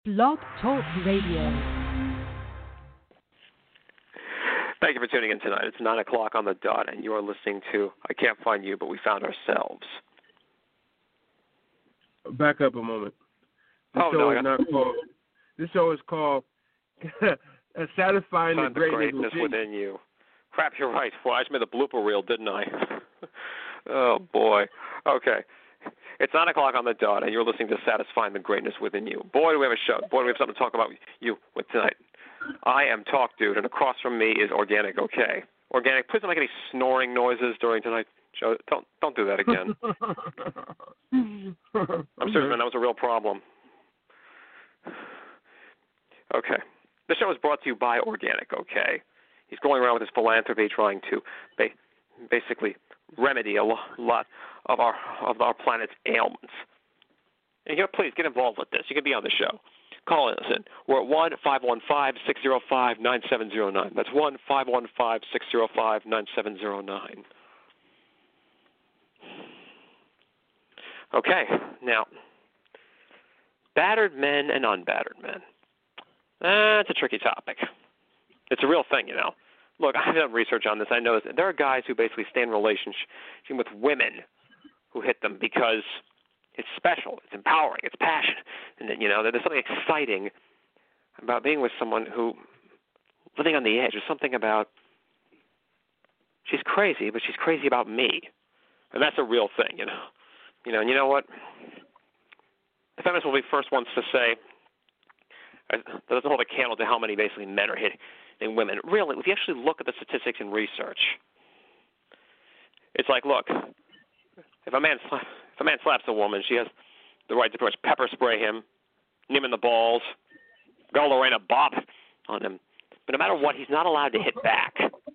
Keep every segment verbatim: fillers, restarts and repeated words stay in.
Blog Talk Radio. Thank you for tuning in tonight. It's nine o'clock on the dot, and you are listening to I Can't Find You, But We Found Ourselves. Back up a moment. This oh, show no, is got... not called. This show is called Satisfying the Find Greatness, the greatness within. within You. Crap, you're right. Well, I just made the blooper reel, didn't I? Oh, boy. Okay. It's nine o'clock on the dot, and you're listening to Satisfying the Greatness Within You. Boy, do we have a show. Boy, do we have something to talk about you with tonight. I am Talk Dude, and across from me is Organic Okay. Organic, please don't make any snoring noises during tonight's show. Don't don't do that again. I'm serious, man. That was a real problem. Okay. The show is brought to you by Organic Okay. He's going around with his philanthropy trying to ba- basically remedy a lot of our of our planet's ailments. And you know, please get involved with this. You can be on the show. Call us in. We're at one five one five, six zero five, nine seven zero nine. That's one five one five, six zero five, nine seven zero nine. Okay, now, battered men and unbattered men. That's a tricky topic. It's a real thing, you know. Look, I've done research on this. I know this. There are guys who basically stay in relationship with women who hit them because it's special, it's empowering, it's passion, and then, you know, there's something exciting about being with someone who living on the edge. There's something about she's crazy, but she's crazy about me, and that's a real thing, you know. You know, and you know what? The feminists will be first ones to say that doesn't hold a candle to how many basically men are hitting women. Really, if you actually look at the statistics and research, it's like, look, if a man sla- if a man slaps a woman, she has the right to pretty much pepper spray him, nip him in the balls, go Lorena Bob on him. But no matter what, he's not allowed to hit back.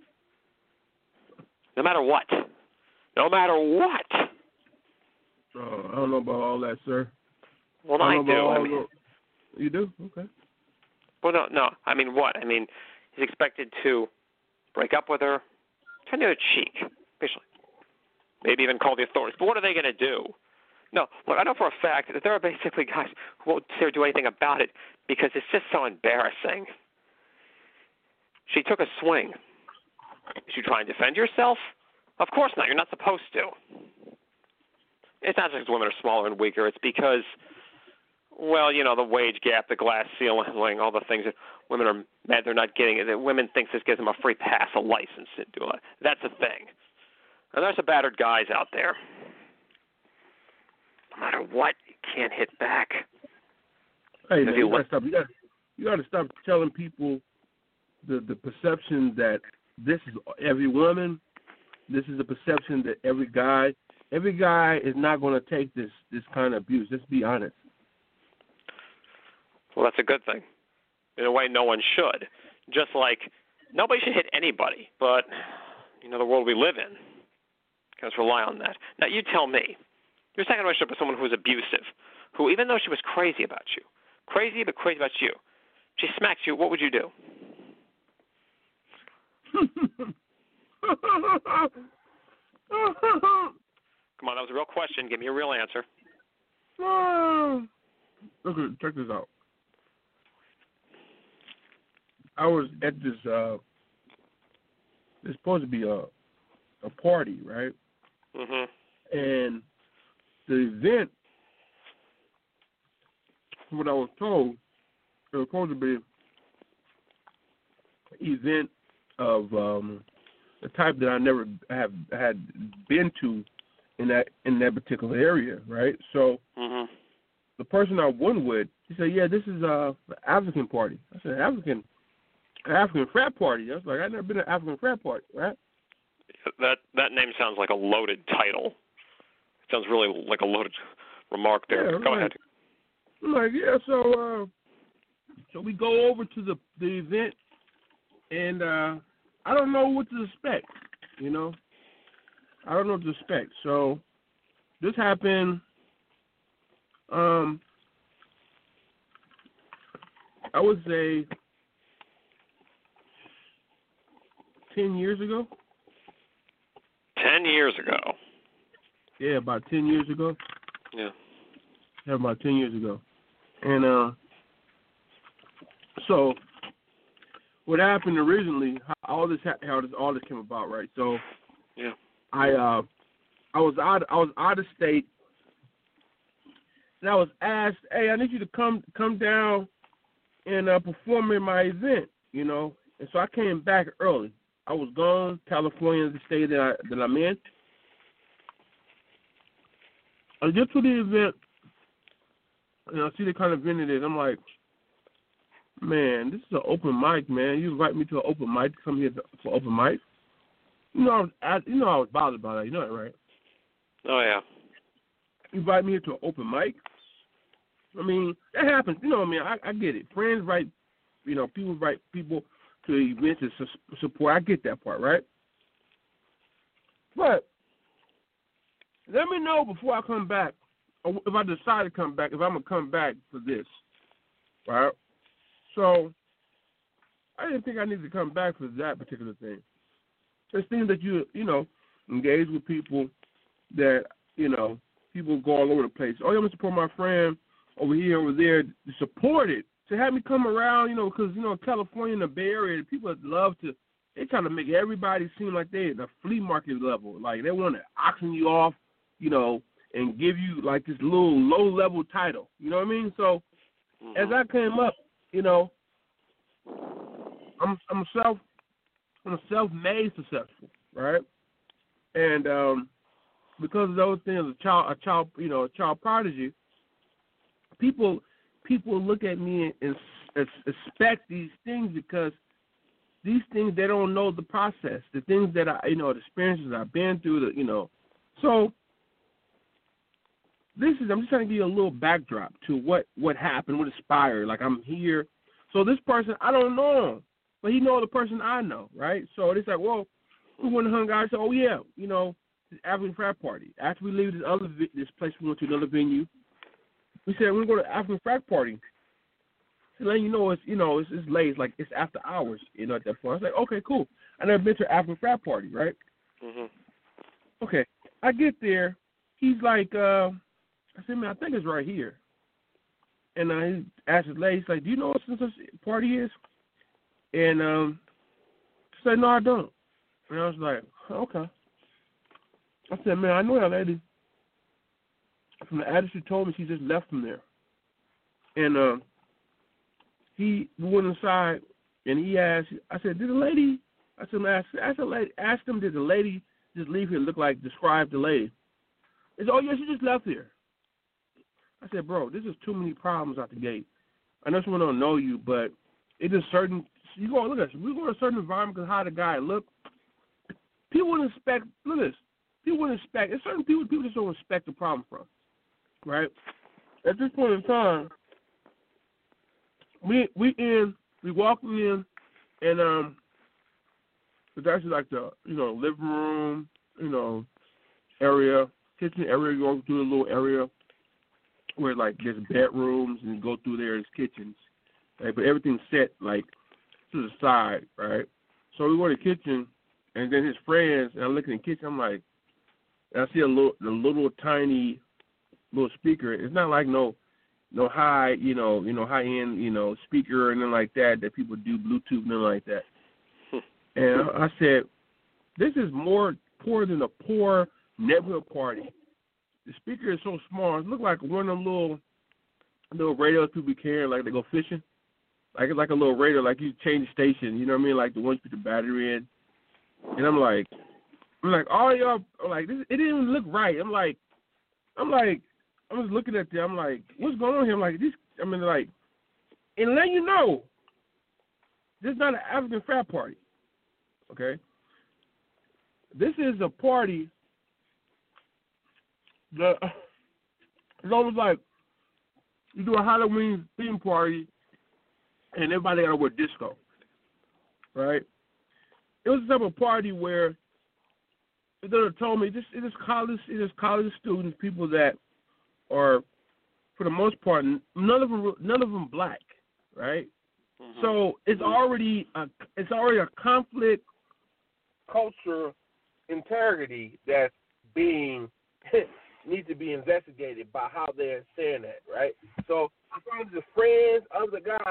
No matter what. No matter what. Oh, I don't know about all that, sir. Well, I, I do. I mean, you do? Okay. Well, no, no. I mean, what? I mean, he's expected to break up with her, turn the other cheek, basically. Maybe even call the authorities. But what are they going to do? No, look, I know for a fact that there are basically guys who won't dare do anything about it because it's just so embarrassing. She took a swing. Did you try and defend yourself? Of course not. You're not supposed to. It's not just women are smaller and weaker. It's because, well, you know, the wage gap, the glass ceiling, all the things that women are mad they're not getting. That women think this gives them a free pass, a license to do it. That's a thing. And there's some battered guys out there. No matter what, you can't hit back. Hey, man, you, you, gotta stop. You, gotta, you gotta stop telling people the, the perception that this is every woman. This is a perception that every guy, every guy is not going to take this, this kind of abuse. Let's be honest. Well, that's a good thing. In a way, no one should. Just like nobody should hit anybody. But, you know, the world we live in, let's rely on that. Now, you tell me, you're second relationship with someone who's abusive, who, even though she was crazy about you, crazy but crazy about you, she smacks you, what would you do? Come on, that was a real question. Give me a real answer. Okay, check this out. I was at this, uh, it's supposed to be a, a party, right? Mm-hmm. And the event, from what I was told, it was supposed to be an event of um, the type that I never have had been to in that in that particular area, right? So mm-hmm. the person I went with, he said, "Yeah, this is uh, an African party." I said, "African, African frat party." I was like, "I've never been to an African frat party, right?" That that name sounds like a loaded title. It sounds really like a loaded remark there. Yeah, go like, ahead. I'm like, yeah, so uh, so we go over to the the event, and uh, I don't know what to expect, you know. I don't know what to expect. So this happened. Um, I would say ten years ago. Ten years ago. Yeah, about ten years ago. Yeah. Yeah, about ten years ago. And uh, So what happened originally? How all this how this all this came about, right? So yeah, I uh I was out I was out of state, and I was asked, hey, I need you to come come down and uh, perform in my event, you know. And so I came back early. I was gone. California is the state that I that I'm in. I get to the event, and I see the kind of event it is. I'm like, man, this is an open mic, man. You invite me to an open mic to come here to, for open mic. You know, I was, I, you know, I was bothered by that. You know that, right? oh yeah, You invite me here to an open mic. I mean, that happens. You know what I mean? I, I get it. Friends write, you know, people invite people to events to su- support. I get that part, right? But let me know before I come back, or if I decide to come back, if I'm going to come back for this, right? So I didn't think I needed to come back for that particular thing. It seems that you, you know, engage with people that, you know, people go all over the place. Oh, you want to support my friend over here, over there, to support it, to have me come around, you know, because, you know, California and the Bay Area, people love to, they try to make everybody seem like they're at the flea market level. Like, they want to auction you off, you know, and give you, like, this little low-level title. You know what I mean? So, mm-hmm. as I came up, you know, I'm I'm self I'm a self-made successful, right? And um, because of those things, a child, a child, you know, a child prodigy, people people look at me and, and expect these things because these things, they don't know the process, the things that I, you know, the experiences I've been through, the, you know. So this is, I'm just trying to give you a little backdrop to what, what happened, what inspired. Like, I'm here. So this person, I don't know him, but he know the person I know, right? So it's like, well, we went and hung out. I said, oh, yeah, you know, this African frat party. After we leave this other this place, we went to another venue. We said, we're going to go to African frat party. So letting you know, it's, you know, it's, it's late. It's like, it's after hours, you know, at that point. I was like, okay, cool. I never been to an African frat party, right? Mm-hmm. Okay. I get there. He's like, uh, I said, man, I think it's right here. And uh, he asked his lady, he's like, do you know what this party is? And um, she said, no, I don't. And I was like, okay. I said, man, I know that lady. From the address she told me, she just left from there. And uh, he went inside, and he asked, I said, did the lady, I said, man, I said, lady, ask him, did the lady just leave here and look like, describe the lady? He said, oh, yeah, she just left here. I said, bro, this is too many problems out the gate. I know someone don't know you, but it is certain, you go, look at this, we go to a certain environment because how the guy look, people wouldn't expect, look at this, people wouldn't expect, there's certain people, people just don't expect the problem from, right? At this point in time, we we in, we walk in, and um, it's actually like the, you know, living room, you know, area, kitchen area, you go through a little area where, like, there's bedrooms, and you go through there, there's kitchens, right? But everything's set, like, to the side, right? So we go to the kitchen, and then his friends, and I look in the kitchen, I'm like, and I see a little, the little tiny little speaker. It's not like no, no high, you know, you know, high end, you know, speaker and nothing like that that people do Bluetooth, nothing like that. And I said, this is more poor than a poor neighborhood party. The speaker is so small. It looked like one of them little, little radios people carry, like they go fishing. Like it's like a little radio, like you change the station. You know what I mean? Like the ones you put the battery in. And I'm like, I'm like, all y'all, I'm like, this, it didn't even look right. I'm like, I'm like, I was looking at them. I'm like, what's going on here? I'm like, this, I mean, like, and let you know, this is not an African frat party, okay? This is a party that, it's almost like you do a Halloween theme party and everybody got to wear disco, right? It was a type of party where they told me this it is college, it is college students, people that are, for the most part, none of them, none of them black, right? Mm-hmm. So it's already a, it's already a conflict culture integrity that's being needs to be investigated by how they're saying that, right? So I found the friends of the guy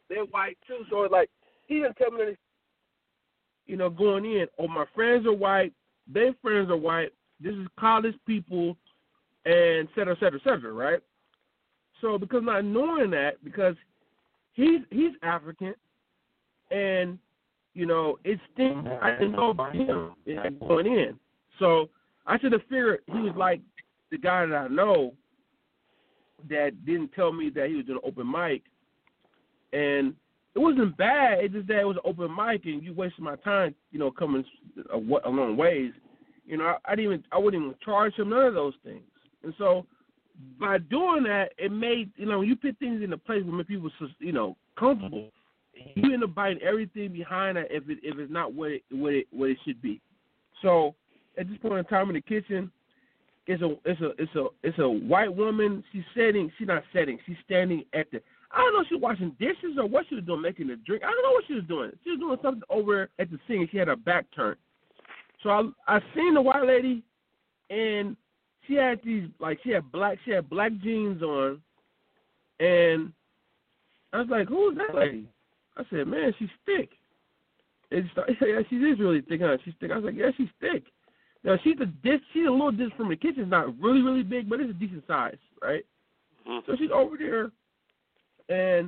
they're white too. So it's like he didn't tell me that, you know, going in. Oh, my friends are white. Their friends are white. This is college people, and et cetera, et cetera, et cetera, right? So because not knowing that, because he's he's African, and you know, it's things I didn't know about him going in. So I should have figured he was like the guy that I know that didn't tell me that he was doing an open mic, and it wasn't bad. It's just that it was an open mic, and you wasted my time, you know, coming a, a long ways. You know, I, I didn't even I wouldn't even charge him none of those things. And so by doing that, it made, you know, you put things in a place where make people, you know, comfortable. You end up biting everything behind it if it if it's not what it what it what it should be. So at this point in time in the kitchen, it's a it's a it's a it's a white woman. She's sitting. She's not sitting. She's standing at the. I don't know if she was washing dishes or what she was doing, making a drink. I don't know what she was doing. She was doing something over at the sink. She had her back turned. So I I seen the white lady, and she had these like she had black she had black jeans on, and I was like, who is that lady? I said, man, she's thick. And she said, yeah, she is really thick, huh? She's thick. I was like, yeah, she's thick. Now she's a dis she's a little dis from the kitchen. It's not really really big, but it's a decent size, right? Mm-hmm. So she's over there, and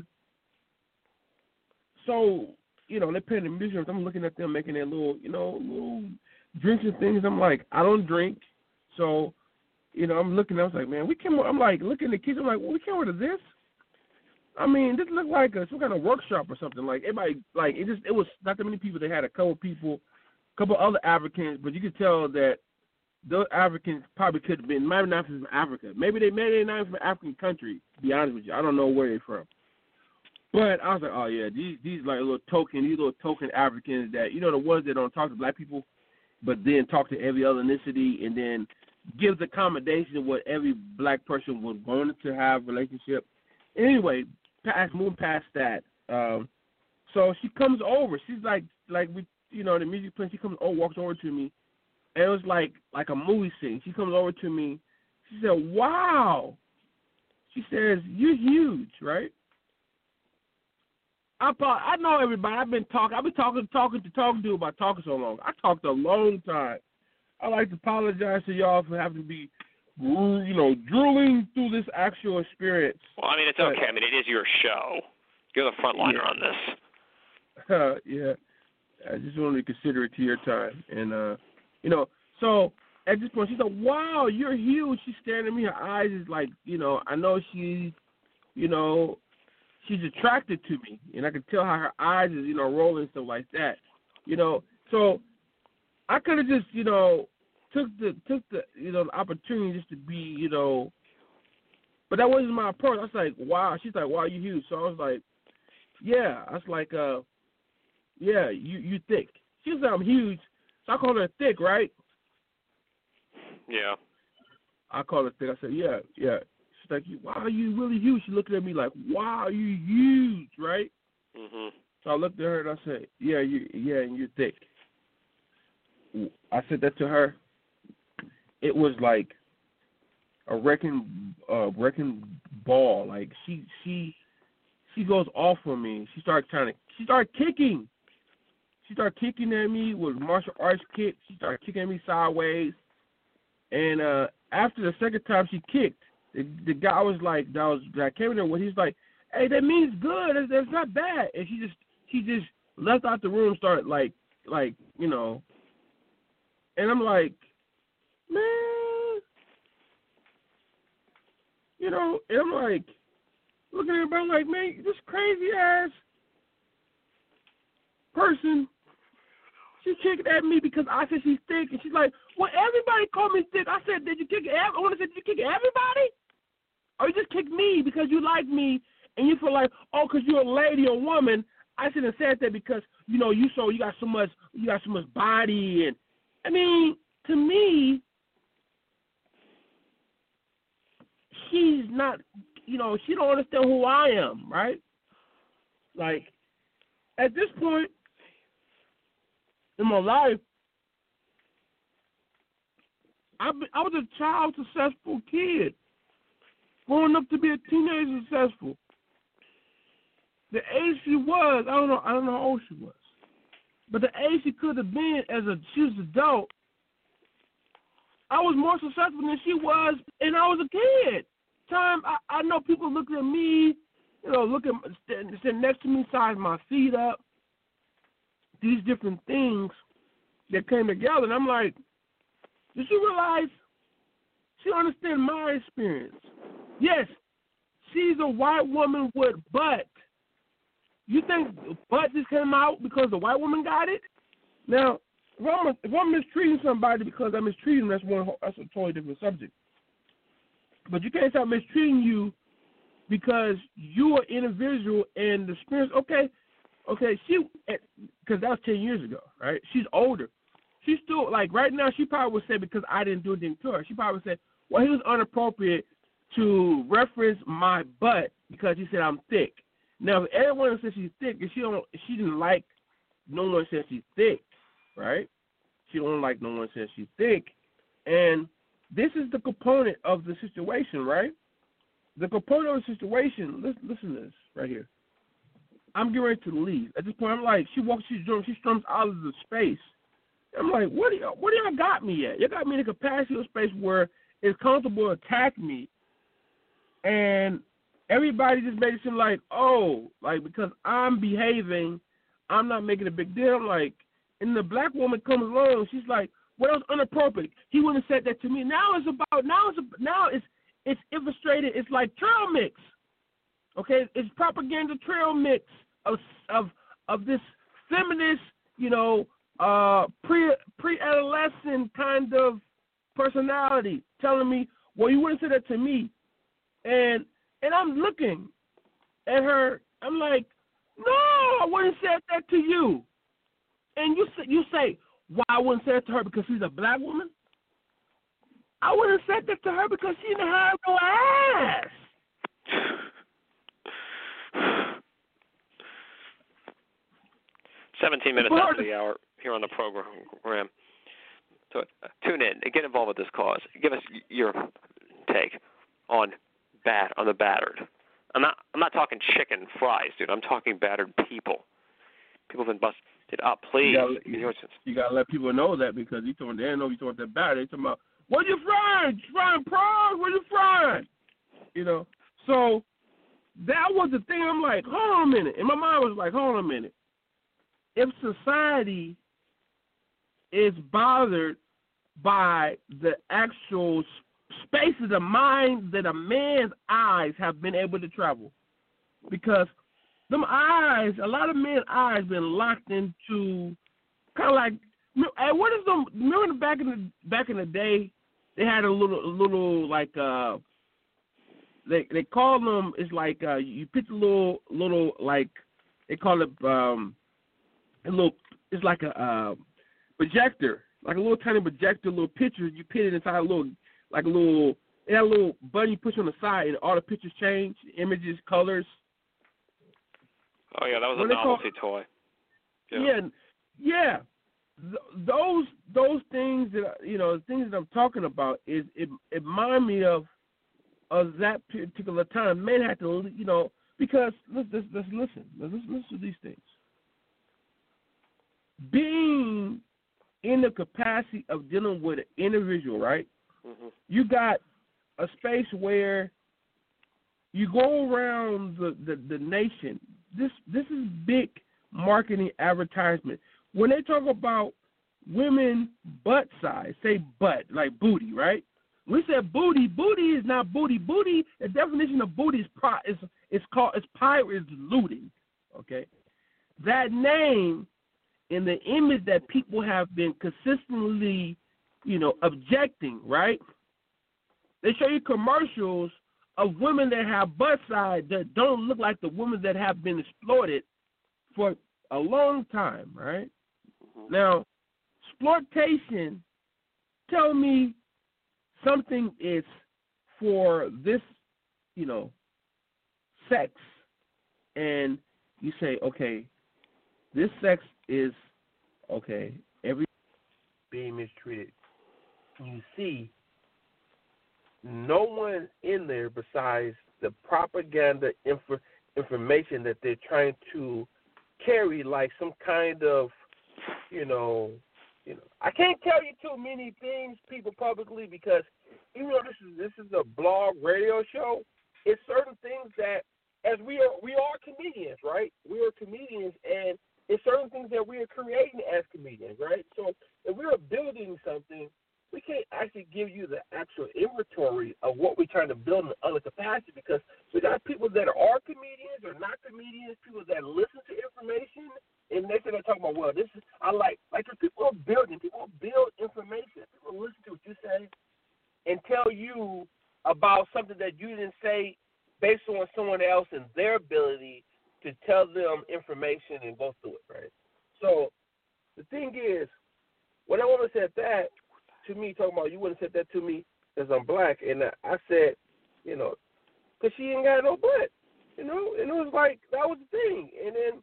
so you know they're playing the music. I'm looking at them making their little you know little drinks and things. I'm like, I don't drink, so you know I'm looking. I was like, man, we came. I'm like looking at the kitchen. I'm like, well, we came over to this. I mean, this looked like a, some kind of workshop or something. Like everybody, like it just it was not that many people. They had a couple people. Couple other Africans, but you could tell that those Africans probably could have been, maybe not from Africa. Maybe they maybe they're not from an African country, to be honest with you. I don't know where they're from. But I was like, oh, yeah, these these like little token, these little token Africans that, you know, the ones that don't talk to black people, but then talk to every other ethnicity and then gives accommodation of what every black person would want to have relationship. Anyway, past, moving past that. Um, so she comes over. She's like, like we, you know, the music playing, she comes over, walks over to me, and it was like like a movie scene. She comes over to me. She said, wow. She says, you're huge, right? I I know everybody. I've been talking. I've been talking, talking to talking to about talking so long. I talked a long time. I like to apologize to y'all for having to be, you know, drooling through this actual experience. Well, I mean, it's okay. I mean, it is your show. You're the frontliner yeah. on this. Uh, yeah. I just wanted to consider it to your time. And, uh, you know, so at this point, she's like, wow, you're huge. She's staring at me. Her eyes is like, you know, I know she's, you know, she's attracted to me. And I can tell how her eyes is, you know, rolling and stuff like that. You know, so I could have just, you know, took the, took the, you know, the opportunity just to be, you know, but that wasn't my approach. I was like, wow. She's like, wow, you huge. So I was like, yeah. I was like, uh, yeah, you you thick. She said I'm huge, so I called her thick, right? Yeah. I called her thick. I said, yeah, yeah. She's like, wow, you really huge. She looked at me like, wow, you huge, right? Mhm. So I looked at her and I said, yeah, you, yeah, and you're thick. I said that to her. It was like a wrecking, uh, wrecking ball. Like she, she, she goes off on me. She started trying to. She started kicking. She started kicking at me with martial arts kick. She started kicking at me sideways. And uh, after the second time she kicked, the, the guy was like, that was that came in there with. He's like, "Hey, that means good. That's, that's not bad." And she just, she just left out the room. Started like, like you know. And I'm like, man, you know. And I'm like, looking at everybody like, man, this crazy ass person. She kicked at me because I said she's thick, and she's like, well, everybody called me thick. I said, did you kick I want to say, did you kick everybody? Or you just kicked me because you like me, and you feel like, oh, because you're a lady or woman, I shouldn't have said that because, you know, you so you got so much, you got so much body. And, I mean, to me, she's not, you know, she don't understand who I am, right? Like, at this point in my life, I, I was a child successful kid, growing up to be a teenager successful. the age she was, I don't know, I don't know how old she was, but the age she could have been as a she was an adult, I was more successful than she was, and I was a kid. Time I, I know people looking at me, you know, looking sitting, sitting next to me, sizing my feet up. These different things that came together, and I'm like, did you realize she understands my experience? Yes, she's a white woman with butt. You think butt just came out because the white woman got it? Now, if I'm, if I'm mistreating somebody because I'm mistreating them, that's one. That's a totally different subject. But you can't start mistreating you because you're an individual and the experience. Okay, okay, she because that was ten years ago, right? She's older. She's still like right now. She probably would say because I didn't do anything to her. She probably would say, well, he was inappropriate to reference my butt because he said I'm thick. Now, if everyone says she's thick, and she don't, she didn't like no one says she's thick, right? She don't like no one says she's thick, and this is the component of the situation, right? The component of the situation. Listen, listen to this right here. I'm getting ready to leave. At this point, I'm like, she walks, she she strums out of the space. I'm like, what do y'all, what do y'all got me at? You got me in a capacity of space where it's comfortable to attack me, and everybody just made it seem like, oh, like because I'm behaving, I'm not making a big deal. I'm like, and the black woman comes along, she's like, well, that was inappropriate. He wouldn't have said that to me. Now it's about now it's now it's it's illustrated. It's like trail mix, okay? It's propaganda trail mix of of of this feminist, you know, uh, pre pre-adolescent kind of personality telling me, well, you wouldn't say that to me, and and I'm looking at her. I'm like, no, I wouldn't say that to you. And you say, you say, why I wouldn't say that to her because she's a black woman? I wouldn't have said that to her because she didn't have no ass. Seventeen minutes after the hour here on the program. So uh, tune in and get involved with this cause. Give us your take on bat on the battered. I'm not. I'm not talking chicken fries, dude. I'm talking battered people. People have been busted up. Please, you gotta, you, you gotta let people know that because you told they didn't know you talking that battered. They talking about what you frying? You frying prawns? What you frying? You know. So that was the thing. I'm like, hold on a minute, and my mind was like, hold on a minute. If society is bothered by the actual space of the mind that a man's eyes have been able to travel, because them eyes, a lot of men's eyes been locked into kind of like, hey, what is them? Remember back in the back in the day, they had a little, a little like uh, they they call them. It's like uh, you pitch a little, little like they call it um, a little. It's like a uh, projector, like a little tiny projector, little picture. You put it inside a little. Like a little, it had a little button you push on the side, and all the pictures change, images, colors. Oh yeah, that was when a novelty call, toy. Yeah, yeah, yeah. Th- those those things that you know, the things that I'm talking about is it, it remind me of of that particular time. Men had to, you know, because let's let's, let's listen, let's listen to these things. Being in the capacity of dealing with an individual, right? Mm-hmm. You got a space where you go around the, the, the nation. This this is big marketing advertisement. When they talk about women butt size, say butt, like booty, right? We said booty. Booty is not booty. Booty, the definition of booty is pro, is is called is pirate, is looting. Okay, that name and the image that people have been consistently, you know, objecting, right? They show you commercials of women that have butt size that don't look like the women that have been exploited for a long time, right? Mm-hmm. Now, exploitation, tell me something is for this, you know, sex, and you say, okay, this sex is, okay, every being mistreated. You see no one in there besides the propaganda info, information that they're trying to carry like some kind of, you know, you know. I can't tell you too many things, people, publicly, because even though this is this is a blog radio show, it's certain things that, as we are we are comedians, right? We are comedians, and it's certain things that we are creating as comedians, right? So if we are building something, we can't actually give you the actual inventory of what we're trying to build in other capacity, because we got people that are comedians or not comedians, people that listen to information, and they say they're talking about, well, this is, I like, like if people are building, people build information, people listen to what you say and tell you about something that you didn't say based on someone else and their ability to tell them information and go through it, right? So the thing is, when a woman said that to me, talking about you wouldn't have said that to me because I'm black, and I said, you know, because she ain't got no butt, you know, and it was like, that was the thing. And then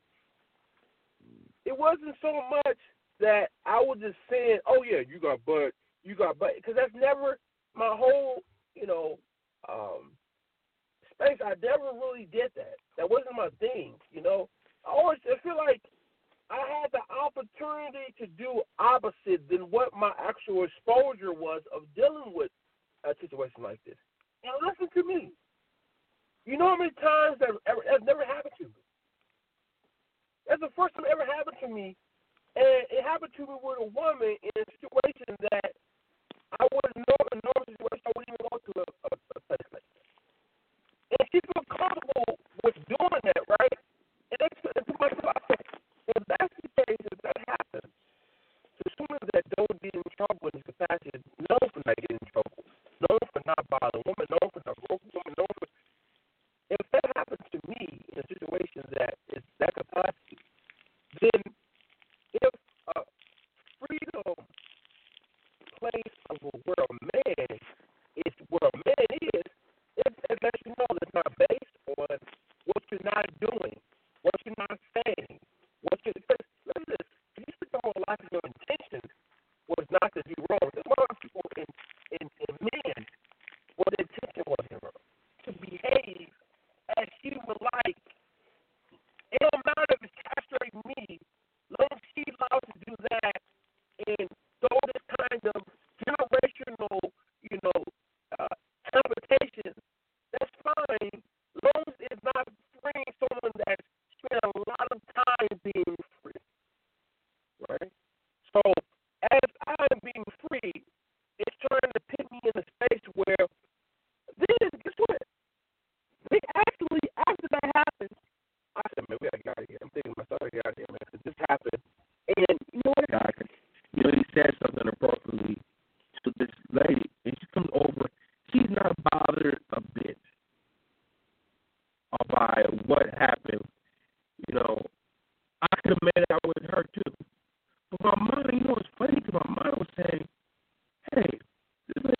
it wasn't so much that I was just saying, oh, yeah, you got butt, you got butt, because that's never my whole, you know, um, space. I never really did that. That wasn't my thing, you know. I always I feel like I had the opportunity to do opposite than what my actual exposure was of dealing with a situation like this. And listen to me. You know how many times that ever, that's never happened to me? That's the first time it ever happened to me. And it happened to me with a woman in a situation that I wouldn't know in a normal situation. I wouldn't even go to a, a, a place like that. And she felt comfortable with doing that, right? And that's to myself, I said, if that's the case, if that happens, the women that don't get in trouble in this capacity, known for not getting in trouble, known for not bothering women, known for not broken women, known for, if that happens to me in a situation that is that capacity, then if a freedom place of where a man is, where a man is, it, it lets you know that it's not based on what you're not doing, what you're not saying, what you, because listen, you spend your whole life, your intention was not to do wrong. There's a lot of people in, in, in men, what their intention was to behave as you would like. It don't matter if it's castrating me, long as she allows to do that and throw this kind of generational, you know, uh, habitation, that's fine, long as it's not freeing someone that's spent a lot of time being free, right? So as I'm being free, it's trying to put me in a space where then, guess what? They actually, after that happens, I said, man, we got to get out of here. I'm thinking